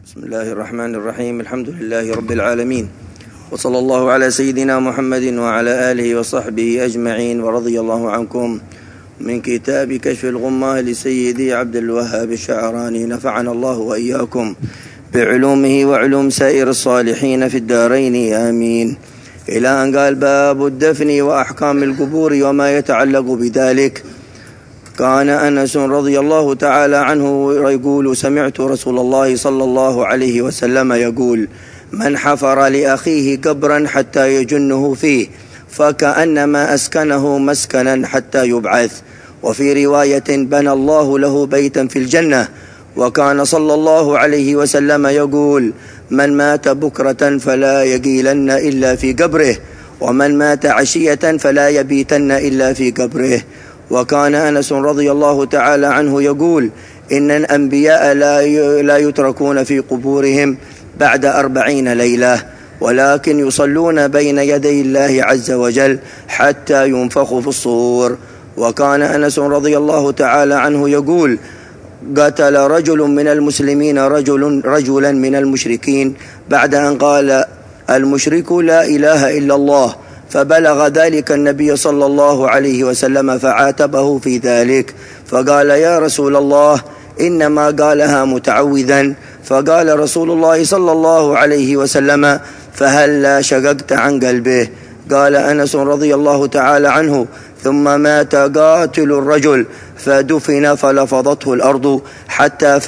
بسم الله الرحمن الرحيم. الحمد لله رب العالمين، وصلى الله على سيدنا محمد وعلى آله وصحبه أجمعين، ورضي الله عنكم. من كتاب كشف الغمة لسيدي عبد الوهاب الشعراني، نفعنا الله وإياكم بعلومه وعلوم سائر الصالحين في الدارين آمين. إلى أن قال: باب الدفن وأحكام القبور وما يتعلق بذلك. كان أنس رضي الله تعالى عنه يقول: سمعت رسول الله صلى الله عليه وسلم يقول: من حفر لأخيه قبرا حتى يجنه فيه فكأنما أسكنه مسكنا حتى يبعث. وفي رواية: بنى الله له بيتا في الجنة. وكان صلى الله عليه وسلم يقول: من مات بكرة فلا يقيلن إلا في قبره، ومن مات عشية فلا يبيتن إلا في قبره. وكان أنس رضي الله تعالى عنه يقول: إن الأنبياء لا يتركون في قبورهم بعد 40 ليلة، ولكن يصلون بين يدي الله عز وجل حتى ينفخوا في الصور. وكان أنس رضي الله تعالى عنه يقول: قتل رجل من المسلمين رجلا من المشركين بعد أن قال المشرك لا إله إلا الله، فبلغ ذلك النبي صلى الله عليه وسلم فعاتبه في ذلك، فقال: يا رسول الله، إنما قالها متعوذا. فقال رسول الله صلى الله عليه وسلم: فهلا شققت عن قلبه؟ قال أنس رضي الله تعالى عنه: ثم مات قاتل الرجل فدفن فلفظته الأرض حتى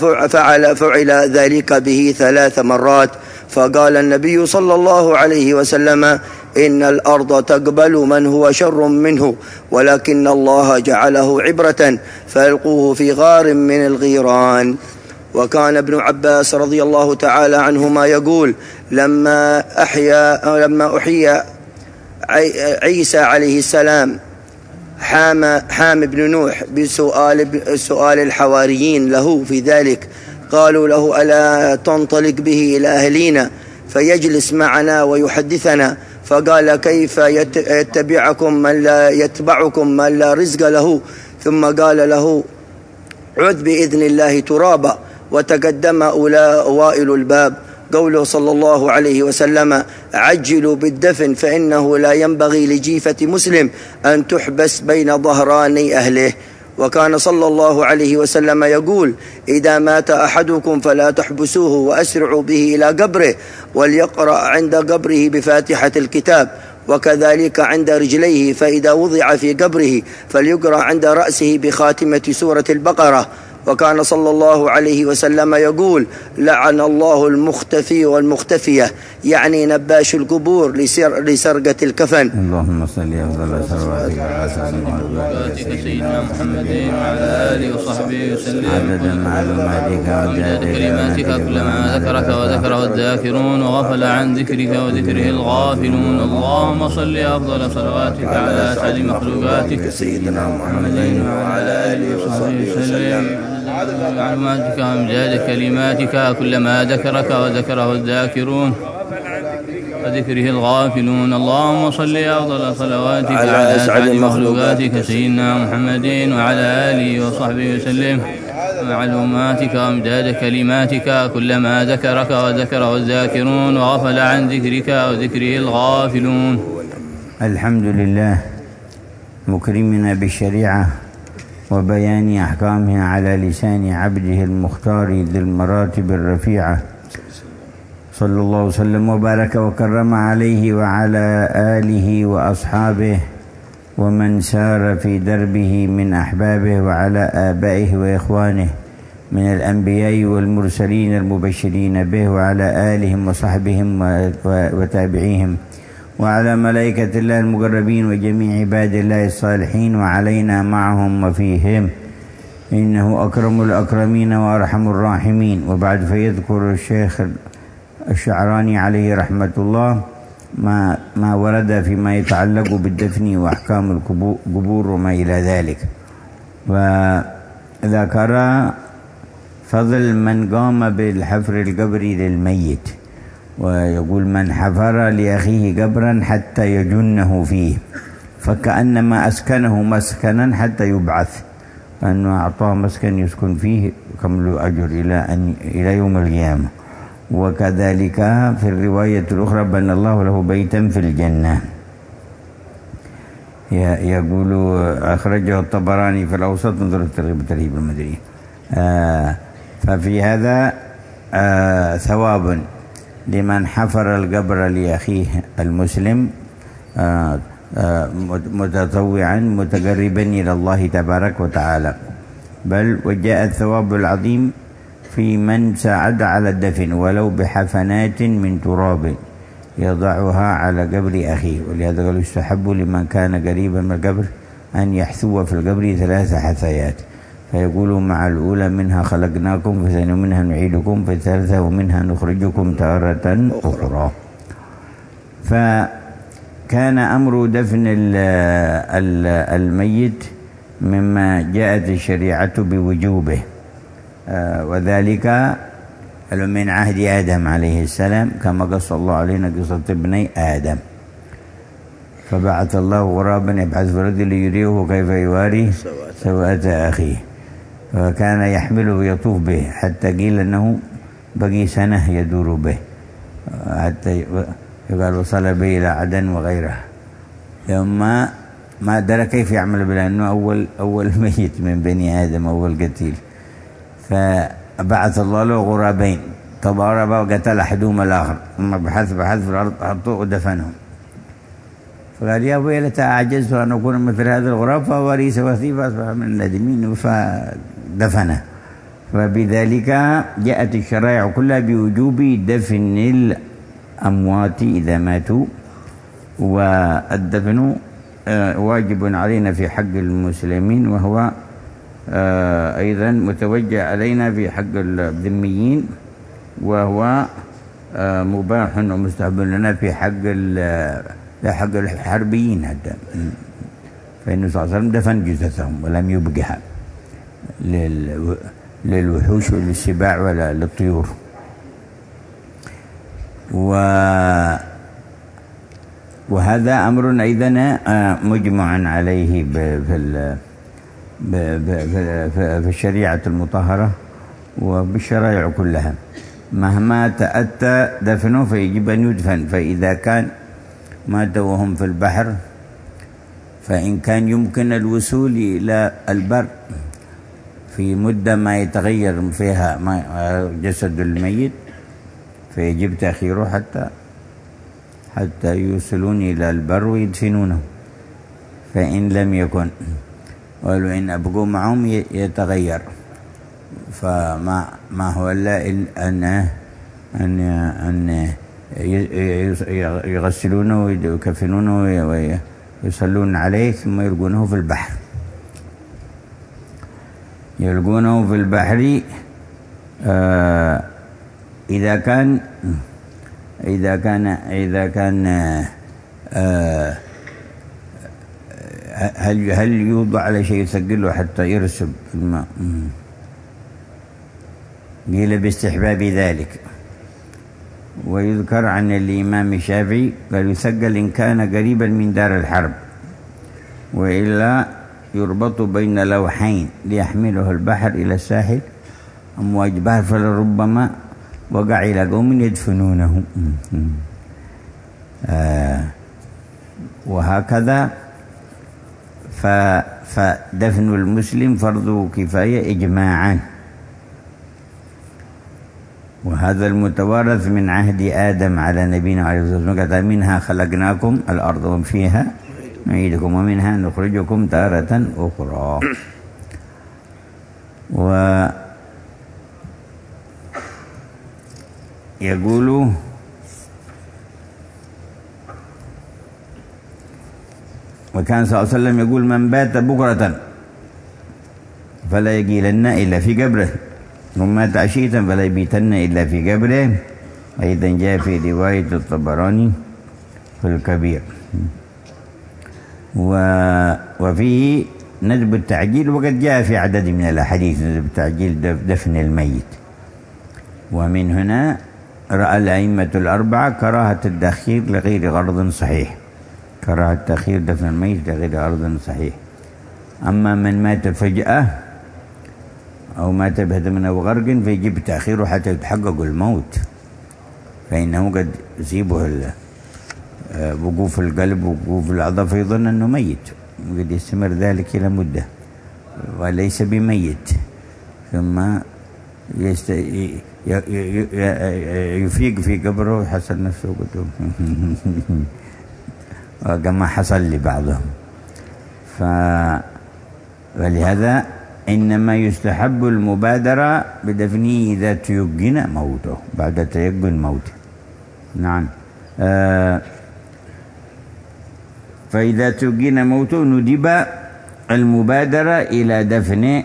فعل ذلك به 3 مرات. فقال النبي صلى الله عليه وسلم: إن الأرض تقبل من هو شر منه، ولكن الله جعله عبرة فألقوه في غار من الغيران. وكان ابن عباس رضي الله تعالى عنهما يقول: لما أحيا عيسى عليه السلام حام بن نوح بسؤال الحواريين له في ذلك، قالوا له: ألا تنطلق به إلى أهلنا فيجلس معنا ويحدثنا؟ فقال: كيف يتبعكم من لا رزق له؟ ثم قال له: عذ بإذن الله ترابا. وتقدم أوائل الباب قوله صلى الله عليه وسلم: عجلوا بالدفن فإنه لا ينبغي لجيفة مسلم أن تحبس بين ظهراني أهله. وكان صلى الله عليه وسلم يقول: إذا مات أحدكم فلا تحبسوه وأسرعوا به إلى قبره، وليقرأ عند قبره بفاتحة الكتاب، وكذلك عند رجليه، فإذا وضع في قبره فليقرأ عند رأسه بخاتمة سورة البقرة. وكان صلى الله عليه وسلم يقول: لعن الله المختفي والمختفية، يعني نباش القبور لسرقة الكفن. اللهم صل على صلواتك على سيدنا محمد وعلى آله وصحبه وسلم عدد معلوماتك وعدد كلماتك، كلما ذكرك وذكره الذاكرون وغفل عن ذكرك وذكره الغافلون. اللهم صل أفضل صلواتك على أسعد مخلوقاتك سيدنا محمد وعلى آله وصحبه وسلم معلوماتك وامجاد كلماتك، كلما ذكرك وذكره الذاكرون وذكره الغافلون. اللهم صل أفضل صلواتك على أسعد مخلوقاتك سيدنا محمد وعلى آله وصحبه وسلم معلوماتك وامجاد كلماتك، كلما ذكرك وذكره الذاكرون وغفل عن ذكرك وذكره الغافلون. الحمد لله مكرمنا بالشريعة وبيان أحكامها على لسان عبده المختار ذي المراتب الرفيعة، صلى الله وسلم وبارك وكرم عليه وعلى آله وأصحابه ومن سار في دربه من أحبابه، وعلى آبائه وإخوانه من الأنبياء والمرسلين المبشرين به، وعلى آلهم وصحبهم وتابعيهم، وعلى ملائكة الله المقربين وجميع عباد الله الصالحين، وعلينا معهم وفيهم، إنه أكرم الأكرمين وأرحم الراحمين. وبعد، فيذكر الشيخ الشعراني عليه رحمة الله ما ورد فيما يتعلق بالدفن وأحكام القبور وما إلى ذلك، وذكر فضل من قام بالحفر القبري للميت، ويقول: من حفر لأخيه قبرا حتى يجنه فيه فكأنما أسكنه مسكنا حتى يبعث. أنه أعطاه مسكن يسكن فيه كم له أجر إلى يوم القيامة. وكذلك في الرواية الأخرى بنى الله له بيتا في الجنة. يقول أخرجه الطبراني في الأوسط نظر الترغيب والترهيب المدني. ففي هذا ثواب لمن حفر القبر لأخيه المسلم متطوعا متقربا إلى الله تبارك وتعالى. بل وجاء الثواب العظيم في من ساعد على الدفن ولو بحفنات من تراب يضعها على قبر أخيه. ولهذا قالوا يستحب لمن كان قريبا من القبر أن يحثو في القبر 3 حثيات، فيقول مع الأولى منها خلقناكم، في الثانية منها نعيدكم، في الثالثة ومنها نخرجكم تارة أخرى. فكان أمر دفن الميت مما جاءت الشريعة بوجوبه، وذلك من عهد آدم عليه السلام كما قص الله علينا قصة ابني آدم. فبعث الله غرابا يبحث في الأرض ليريه كيف يواري سوءة أخيه، فكان يحمله ويطوف به حتى قيل أنه بقي سنة يدور به، حتى يقال وصل به إلى عدن وغيرها. ثم ما أدرى كيف يعمل به لأنه أول ميت من بني آدم، أول قتيل. فبعث الله له غرابين تضاربا وقتل أحدهما الآخر، ثم بحث في الأرض حطوه ودفنهم. فقال يا ويلتى أعجزت أن أكون مثل هذا الغراب فأواري سواتي فأصبح من النادمين، فدفنه. فبذلك جاءت الشرائع كلها بوجوب دفن الأموات إذا ماتوا، والدفن واجب علينا في حق المسلمين، وهو أيضا متوجه علينا في حق الذميين، وهو مباح ومستحب لنا في حق الحربيين حتى. فإنه صلى الله عليه وسلم دفن جثثهم ولم يبقها للوحوش وللسباع ولا للطيور. وهذا أمر أيضا مجمع عليه في الشريعة المطهرة وبالشرائع كلها. مهما تأتى دفنه فيجب أن يدفن. فإذا كان ماتوا وهم في البحر، فإن كان يمكن الوصول إلى البر في مدة ما يتغير فيها جسد الميت فيجب تأخيره حتى يوصلون إلى البر ويدفنونه. فإن لم يكن ولو إن أبقوا معهم يتغير، فما هو إلا أن يغسلونه ويكفنونه ويصلون عليه ثم يلقونه في البحر. يلقونه في البحر إذا كان هل يوضع على شيء يثقله حتى يرسب الماء؟ قيل باستحباب ذلك. ويذكر عن الإمام الشافعي قال يثقل إن كان قريبا من دار الحرب، وإلا يربط بين لوحين ليحمله البحر إلى الساحل أمواج بحر، فلربما وقع إلى قوم يدفنونه. وهكذا فدفن المسلم فرض كفاية إجماعا، وهذا المتوارث من عهد آدم على نبينا عليه الصلاة والسلام. منها خلقناكم الأرض وفيها نعيدكم ومنها نخرجكم تارة أخرى. ويقول وكان صلى الله عليه وسلم يقول من بات بكرة فلا يقيلن إلا في قبره، ومن مات عشية فلا يبيتن إلا في قبره. أيضا جاء في رواية الطبراني في الكبير. وفيه ندب التعجيل، وقد جاء في عدد من الأحاديث ندب التعجيل دفن الميت. ومن هنا رأى الأئمة الأربعة كراهة التأخير لغير غرض صحيح، كراهة تأخير دفن الميت لغير غرض صحيح. أما من مات فجأة أو مات بهدم أو غرق فيجب تأخيره حتى يتحقق الموت، فإنه قد يصيبه وقوف القلب ووقوف الأعضاء فيظن أنه ميت، وقد يستمر ذلك إلى مدة وليس بميت، ثم يفيق في قبره ويحصل نفسه كما حصل لبعضهم. ولهذا إنما يستحب المبادرة بدفنه إذا تيقن موته، بعد تيقن موته. نعم. فإذا تيقن موته ندب المبادرة إلى دفنه،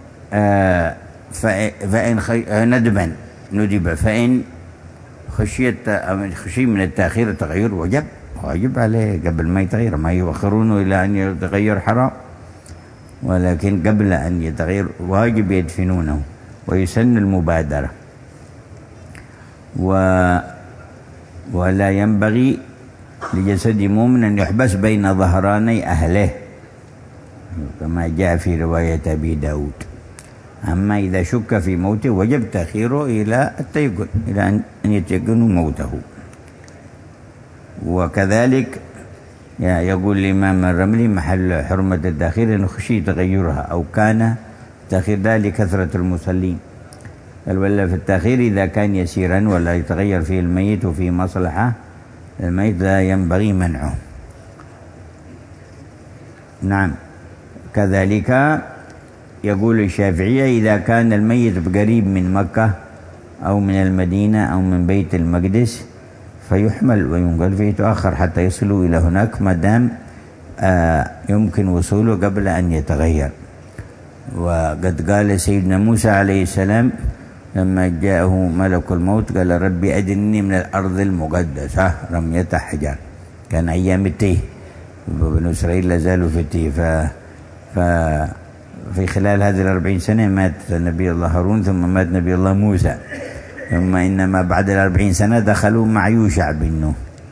فإن ندبا ندب، فإن خشي من التأخير التغير واجب عليه قبل ما يتغير، ما يؤخرونه إلى أن يتغير حرام، ولكن قبل أن يتغير واجب يدفنونه، ويسن المبادرة. ولا ينبغي لجسد مؤمن أن يحبس بين ظهراني أهله كما جاء في رواية أبي داود. أما إذا شك في موته وجب تأخيره إلى التيقن، إلى أن يتيقنوا موته. وكذلك يقول الإمام الرملي محل حرمة التأخير أنه خشي تغيرها، أو كان تأخير ذلك لكثرة المصلين. قال ولا في التأخير إذا كان يسيرا ولا يتغير فيه الميت وفيه مصلحة الميت لا ينبغي منعه. نعم. كذلك يقول الشافعية إذا كان الميت قريب من مكة أو من المدينة أو من بيت المقدس فيحمل وينقل فيتأخر حتى يصلوا إلى هناك ما دام يمكن وصوله قبل أن يتغير. وقد قال سيدنا موسى عليه السلام لما جاءه ملك الموت قال ربي أدنني من الأرض المقدسة رمية حجر، كان أيام التيه، بنو إسرائيل لا زالوا في التيه. في خلال هذه 40 سنة مات نبي الله هارون، ثم مات نبي الله موسى، ثم إنما بعد 40 سنة دخلوا مع يوشع بن نون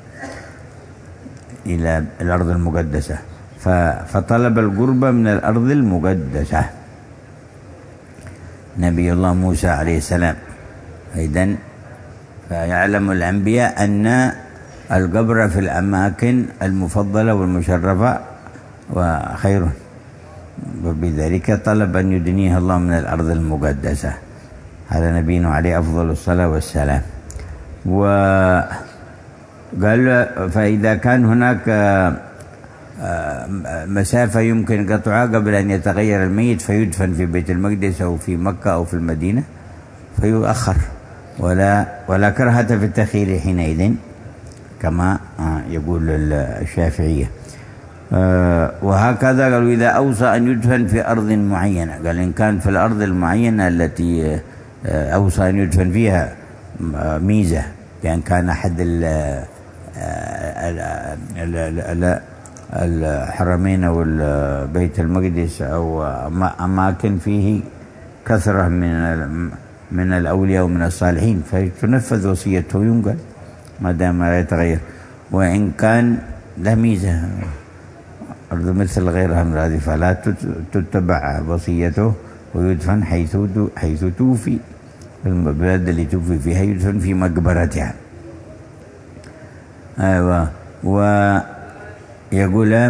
إلى الأرض المقدسة، فطلب القرب من الأرض المقدسة نبي الله موسى عليه السلام. إذن فيعلم الأنبياء أن القبر في الأماكن المفضلة والمشرفة وخير، وبذلك طلب أن يدنيه الله من الأرض المقدسة على نبينا عليه أفضل الصلاة والسلام. وقال فإذا كان هناك مسافة يمكن قطعها قبل أن يتغير الميت فيدفن في بيت المقدس أو في مكة أو في المدينة فيؤخر، ولا كرهة في التأخير حينئذ كما يقول الشافعية. وهكذا قالوا إذا أوصى أن يدفن في أرض معينة، قال إن كان في الأرض المعينة التي أوصى أن يدفن فيها ميزة، يعني كان أحد الحرمين أو بيت المقدس أو أماكن فيه كثرة من الأولياء ومن الصالحين فتنفذ وصيته ينقل ما دام لا يتغير. وإن كان لا ميزة أرض مثل غيرها من هذه فلا تتبع وصيته ويدفن حيث توفي، البلاد اللي توفي فيها يدفن في مقبرتها. أيوة. ويقول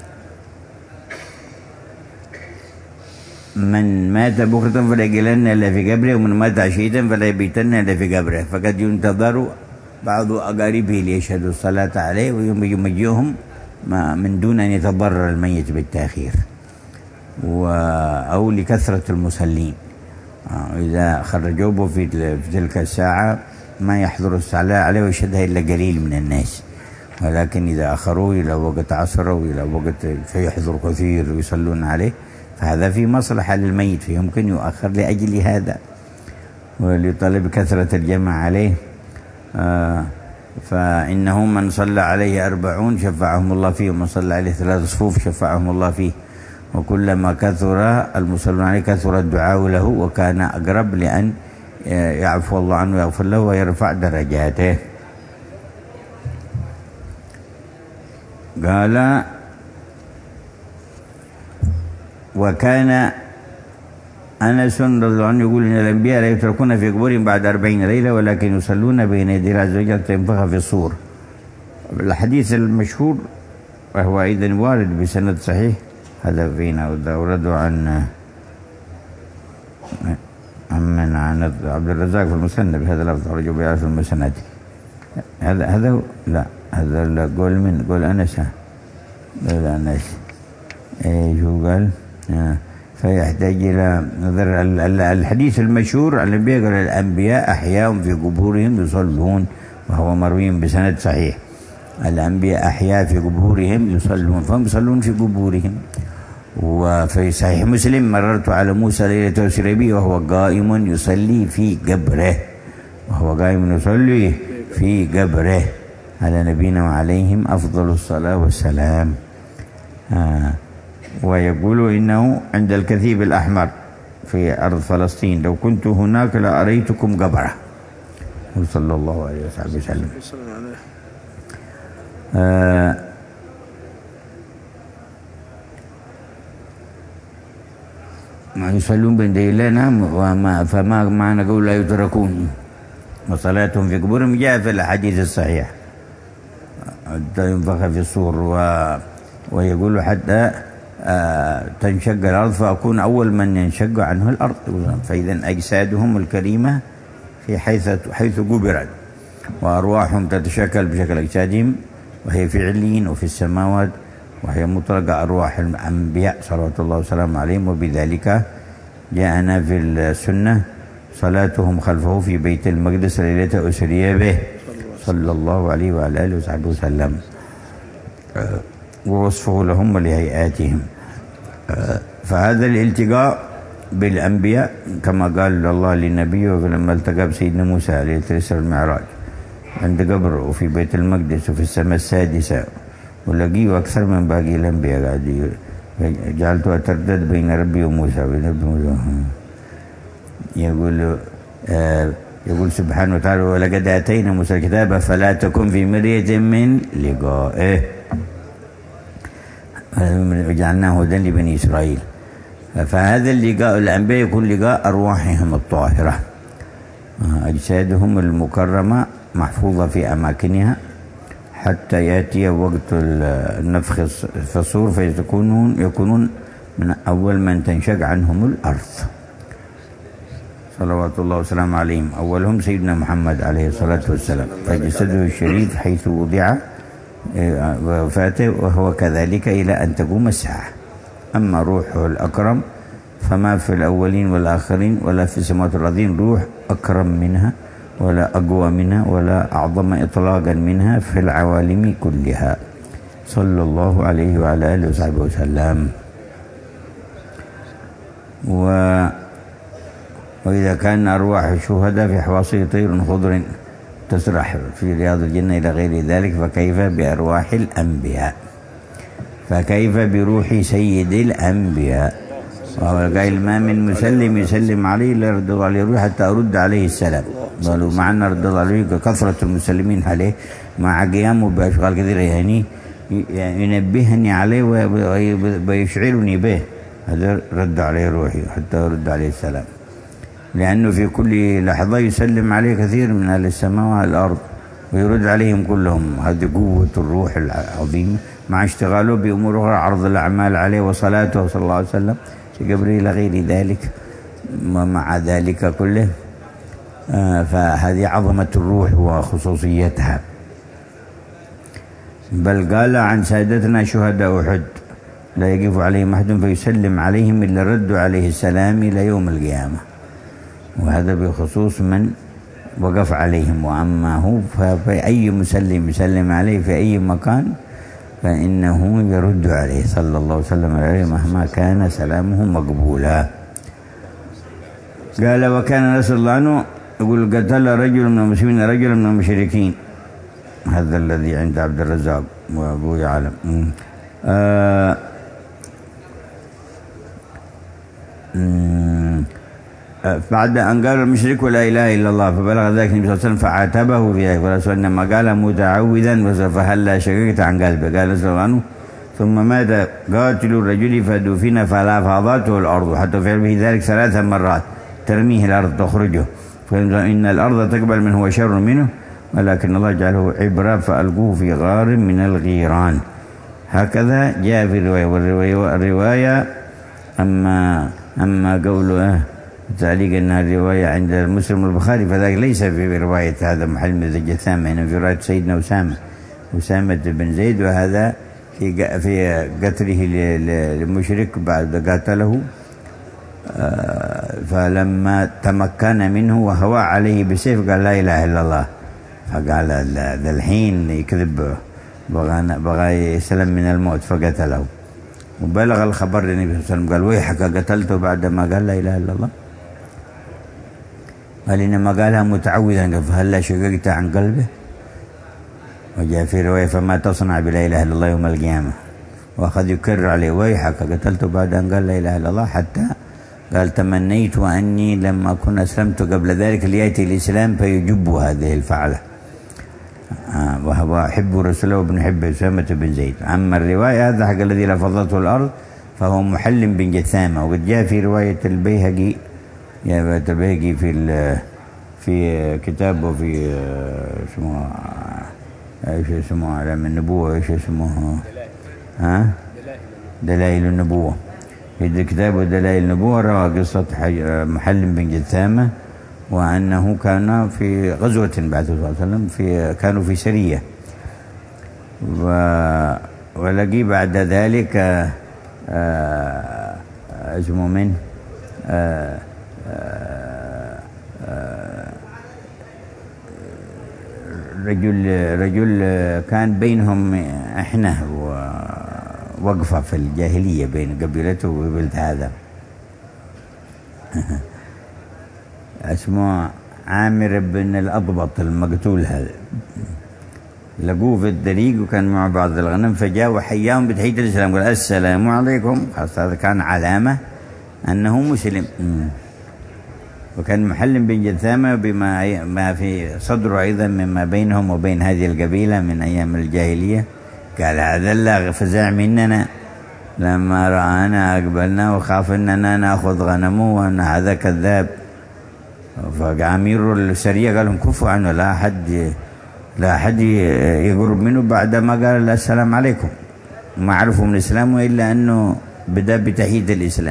من مات بكرة فلا يقلن إلا في قبره، ومن مات عشية فلا يبيتن إلا في قبره، فقد ينتظر بعض أقاربه ليشهدوا الصلاة عليه ويمجيهم من دون أن يتضرر الميت بالتأخير، أو لكثرة المصلين. إذا خرجوه في تلك الساعة ما يحضر الصلاة عليه ويشهدها إلا قليل من الناس، ولكن إذا أخروه إلى وقت عصر أو إلى وقت فيحضر كثير ويصلون عليه فهذا في مصلحة للميت، فيمكن يؤخر لأجل هذا ولطلب كثرة الجمع عليه. فإنه من صلى عليه 40 شفعهم الله فيه، ومن صلى عليه 3 صفوف شفعهم الله فيه، وكلما كثر المصلون عليه كثر الدعاء له وكان أقرب لأن يعفو الله عنه ويغفر له ويرفع درجاته. قال وكان أنس رضي الله عنه يقول إن الأنبياء لا يتركون في قبورهم بعد 40 ليلة ولكن يصلون بين يدي الله عز وجل تنفخ في الصور. الحديث المشهور وهو أيضا وارد بسند صحيح هذا فينا ورده عن عبد الرزاق في المسند بهذا اللفظ رجل بيعرف المسند. هذا لا هذا قول أنس لا أنس شو قال فيحتاج إلى نظر. الحديث المشهور عن الأنبياء قال الأنبياء أحياء في قبورهم يصلون وهو مروي بسند صحيح. الأنبياء أحياء في قبورهم يصلون فهم يصلون في قبورهم. وفي صحيح مسلم مررت على موسى ليلة أسري به وهو قائم يصلي في قبره على نبينا وعليهم أفضل الصلاة والسلام. ويقول إنه عند الكثيب الأحمر في أرض فلسطين لو كنت هناك لأريتكم قبره صلى الله عليه وسلم. ما يصلون بين يدي الله نعم فما معنى قول لا يتركون وصلاتهم في قبورهم جاء في الحديث الصحيح ينفخ في الصور ويقول حتى تنشق الأرض فأكون أول من ينشق عنه الأرض. فإذا أجسادهم الكريمة في حيث قبرت وأرواحهم تتشكل بشكل أجسادهم وهي في عليين وفي السماوات وهي مطلقة أرواح الأنبياء صلوات الله وسلامه عليهم. وبذلك جاءنا في السنة صلاتهم خلفه في بيت المقدس ليلة أسري به صلى الله عليه وعلى آله وصحبه وسلم ووصفه لهم ولهيئاتهم. فهذا الالتقاء بالأنبياء كما قال الله لنبيه لما التقى بسيدنا موسى ليلة الإسراء والمعراج عند قبره وفي بيت المقدس وفي السماء السادسة ولقيه أكثر من باقي الأنبياء قاعد جعلته أتردد بين ربي وموسى يقول سبحانه وتعالى ولقد آتينا موسى الكتاب فلا تكن في مرية من لقائه وجعلناه هدى لبني إسرائيل. فهذا اللقاء الأنبياء يكون لقاء أرواحهم الطاهرة أجسادهم المكرمة محفوظة في أماكنها حتى يأتي وقت النفخ في الصور فيكونون من أول من تنشق عنهم الأرض صلوات الله وسلامه عليهم. أولهم سيدنا محمد عليه الصلاة والسلام فجسده الشريف حيث وضع وفاته وهو كذلك إلى أن تقوم الساعة. أما روحه الأكرم فما في الأولين والآخرين ولا في السماوات والأرضين روح أكرم منها ولا أقوى منها ولا أعظم إطلاقا منها في العوالم كلها صلى الله عليه وعلى آله وصحبه وسلم. وإذا كان أرواح الشهداء في حواصل طير خضر تسرح في رياض الجنة إلى غير ذلك فكيف بأرواح الأنبياء فكيف بروح سيد الأنبياء. وهو قائل ما من مسلم يسلم عليه إلا رد الله عليه روح حتى أرد عليه السلام. قالوا مع أن رد الله عليه كثرة المسلمين عليه مع قيامه بأشغال كثيرة يعني ينبهني عليه ويشعرني به هذا رد عليه روحي حتى أرد عليه السلام. لأنه في كل لحظة يسلم عليه كثير من أهل السماء والأرض ويرد عليهم كلهم. هذه قوة الروح العظيمة مع اشتغاله بأمور أخرى عرض الأعمال عليه وصلاته صلى الله عليه وسلم في قبره إلى غير ذلك. ومع ذلك كله فهذه عظمة الروح وخصوصيتها. بل قال عن سادتنا شهداء أحد لا يقف عليهم أحد فيسلم عليهم إلا رد عليه السلام إلى يوم القيامة. وهذا بخصوص من وقف عليهم. وأما هو فأي مسلم يسلم عليه في أي مكان فإنه يرد عليه صلى الله عليه وسلم عليه مهما كان سلامه مقبولا. قال وكان نسأل الله عنه يقول قتل رجل من المسلمين رجلا من المشركين. هذا الذي عند عبد الرزاق وأبو يعلم. بعد أن قال المشرك لا إله إلا الله فبلغ ذلك النبي صلى الله عليه وسلم فعاتبه في ذلك ورسول إنما قال متعوذا فهلا شققت عن قلبه. قال نسأل الله عنه ثم مات قاتل الرجل فدفن فلافظته الأرض حتى فعل به ذلك 3 مرات ترميه الأرض تخرجه، فإن الأرض تقبل من هو شر منه، ولكن الله جعله عبرة فألقوه في غار من الغيران. هكذا جاء في الرواية. أما قوله تعليق أن الرواية عند مسلم والبخاري فذلك ليس في رواية هذا محل بن جثامة، إنما في رواية سيدنا أسامة بن زيد، وهذا في قتله للمشرك بعد قاتله، فلما تمكن منه وهوى عليه بسيف قال لا إله إلا الله، فقال ذا الحين يكذب، بغى يسلم من الموت فقتله، وبلغ الخبر للنبي صلى الله عليه وسلم قال ويحك قتلته بعدما قال لا إله إلا الله؟ قال إنما قالها متعوذا فهلا شققت عن قلبه. وجاء في رواية فما تصنع بلا إله إلا الله يوم القيامة، وأخذ يكرر عليه ويحك قتلته بعد أن قال لا إله إلا الله، حتى قال تمنيت وأني لما أكون أسلمت قبل ذلك ليأتي الإسلام فيجب هذه الفعلة. وهو أحب رسوله وابن حب أسامة بن زيد. أما الرواية هذا حق الذي لفظته الأرض فهو محل بن جثامة، وقد جاء في رواية البيهقي في كتابه في اسمه علم النبوة، ايش اسمه دلائل النبوة. في كتابه دلائل النبوة روى قصة محل بن جثامة، وأنه كان في غزوة بعد صلى الله عليه وسلم كانوا في سرية، ولقي بعد ذلك اسمه من رجل كان بينهم احنا ووقفة في الجاهلية بين قبيلته وقبيلة هذا اسمه عامر بن الأضبط المقتول هذا، لقوه في الطريق وكان مع بعض الغنم، فجاء وحياهم بتحية الإسلام قال السلام عليكم، خلاص هذا كان علامة أنه مسلم. وكان محل بن جثامة بما ما في صدره أيضا مما بينهم وبين هذه القبيلة من أيام الجاهلية، قال هذا لا فزع مننا لما رآنا أقبلنا وخاف أننا نأخذ غنمه وأن هذا كذاب. فأمير السرية قال لهم كفوا عنه، لا أحد يقرب منه بعدما قال السلام عليكم، ما عرفوا من الإسلام إلا أنه بدأ بتحية الإسلام.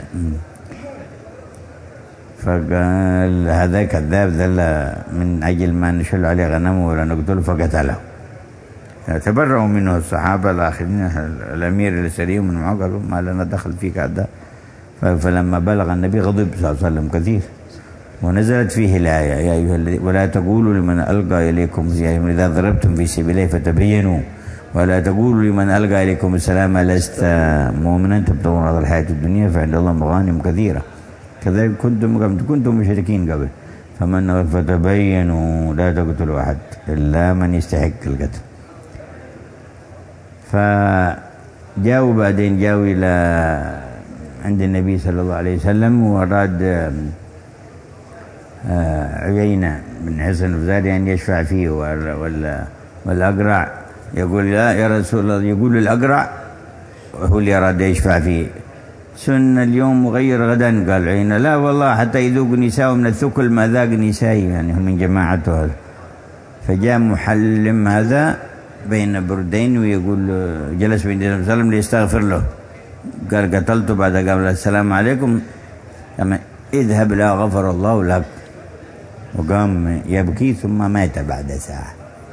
فقال هذا كذاب ذل من أجل ما نشل عليه غنمه ولا نقتله فقتله. تبرأوا منه الصحابة الآخرين، الأمير السري من معه قالوا ما لنا دخل فيك هذا. فلما بلغ النبي غضب صلى الله عليه وسلم كثير، ونزلت فيه الآية يا أيها الذين ولا تقولوا لمن ألقى إليكم إذا ضربتم في سبيل الله فتبينوا ولا تقولوا لمن ألقى إليكم السلام لست مؤمنا تبتغون عرض الحياة الدنيا فعند الله مغانم كثيرة كذلك كنتم مشركين قبل فمن فتبينوا لا تقتلوا أحد إلا من يستحق القتل. فجاءوا بعدين إلى عند النبي صلى الله عليه وسلم، وأراد عيينة بن حصن الفزاري أن يشفع فيه، والأقرع يقول لا يا رسول الله، يقول الأقرع وهو اللي أراد يشفع فيه سن اليوم وغير غدا. قال عيينة لا والله حتى يذوق نساء من الثقل ما ذاق نسائي، يعني هم من جماعته هذا. فجاء محلم هذا بين بردين ويقول جلس بين النبي صلى الله عليه وسلم ليستغفر له، قال قتلته بعد قال السلام عليكم اذهب لا غفر الله لك، وقام يبكي ثم مات بعد ساعة.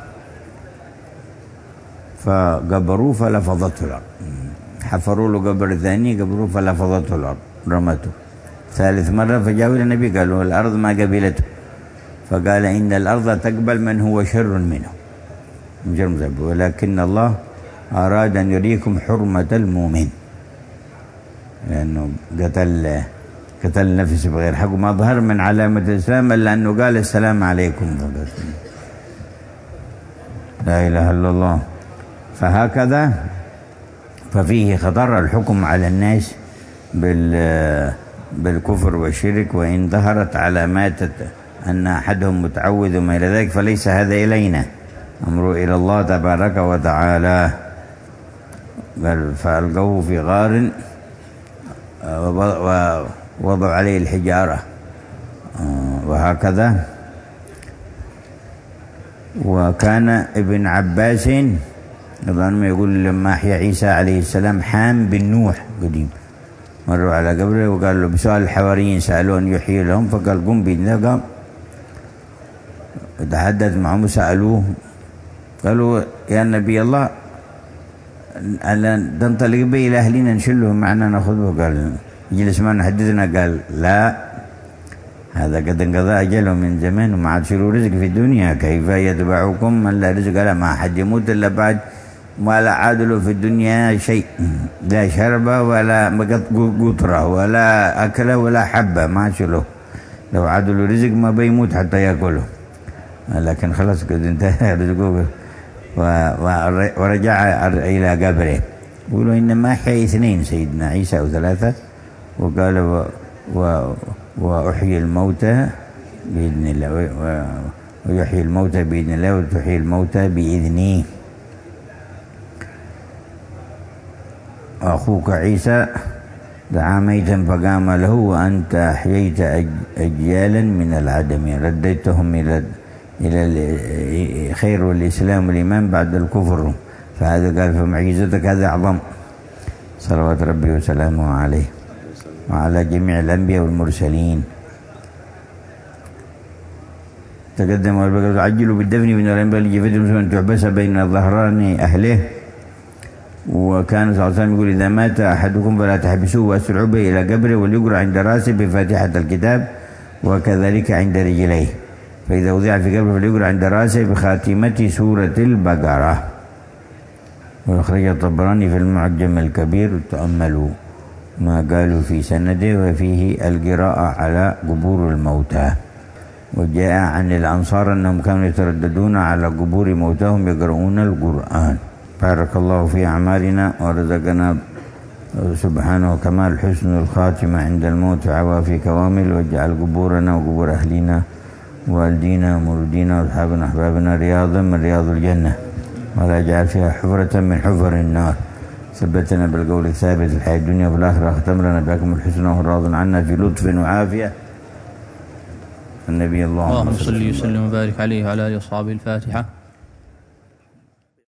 فقبروه فلفظته الأرض، حفروا له قبر ثاني قبروه فلفظته الأرض رمته. ثالث مرة فجاءوا إلى النبي قالوا الأرض ما قبلته، فقال إن الأرض تقبل من هو شر منه ولكن الله أراد أن يريكم حرمة المؤمن، لأنه قتل نفسه بغير حق، ما ظهر من علامة الإسلام إلا أنه قال السلام عليكم لا إله إلا الله. فهكذا ففيه خطر الحكم على الناس بالكفر والشرك، وإن ظهرت علامات أن أحدهم متعوذ وما إلى ذلك فليس هذا إلينا، أمره إلى الله تبارك وتعالى. قال فألقوه في غار ووضعوا عليه الحجارة وهكذا. وكان ابن عباس أظن يقول لما أحيا عيسى عليه السلام حام بن نوح قديم مروا على قبره وقال له بسؤال الحواريين سألوه أن يحيي لهم فقال قم بإذن الله. قام تحدث معهم وسألوه قالوا يا نبي الله ألا تنطلق به إلى أهلنا نشلهم معنا نأخذه؟ قال يجلس معنا حدثنا. قال لا، هذا قد انقضى أجله من زمان وما عاد له رزق في الدنيا، كيف يتبعكم من لا رزق له؟ ما حد يموت إلا بعد ما لا عاد له في الدنيا شيء، لا شربة ولا قطرة ولا أكله ولا حبة ما له. لو عاد له رزق ما بيموت حتى يأكله، لكن خلاص قد انتهى رزقه. ورجع إلى قبره. يقولوا إنما أحيا اثنين سيدنا عيسى أو ثلاثة، وقال وأحيي الموتى بإذن الله، ويحيي الموتى بإذن الله وتحيي الموتى بإذنه. أخوك عيسى دعا ميتا فقام له وأنت أحييت أجيالا من العدم، رديتهم إلى خير والإسلام والإيمان بعد الكفر، فهذا قال فمعجزتك هذا أعظم. صلوات ربي وسلامه عليه وعلى جميع الأنبياء والمرسلين. تقدم والبقرة عجلوا بالدفن من الأنبياء لجفتهم أن تحبس بين ظهران أهله. وكان صلى الله عليه وسلم يقول إذا مات أحدكم فلا تحبسوه وأسرعوا به إلى قبره وليقرأ عند رأسه بفاتحة الكتاب وكذلك عند رجليه، فإذا وضع في قبره فليقرأ عند رأسه بخاتمة سورة البقرة. وأخرج الطبراني في المعجم الكبير. تأملوا ما قالوا في سنده وفيه القراءة على قبور الموتى. وجاء عن الأنصار أنهم كانوا يترددون على قبور موتاهم يقرؤون القرآن. بارك الله في أعمالنا ورزقنا سبحانه كمال حسن الخاتمة عند الموت عوافي كوامل، واجعل قبورنا وقبور أهلنا والدينا ومولودينا وأصحابنا أحبابنا رياضا من رياض الجنة، ولا يجعل فيها حفرة من حفر النار. ثبتنا بالقول الثابت في الحياة الدنيا وفي الآخرة. ختم لنا بكم الحسنى وهو راض عنا في لطف وعافية. النبي اللهم صل وسلم وبارك عليه وعلى آله وصحبه. الفاتحة.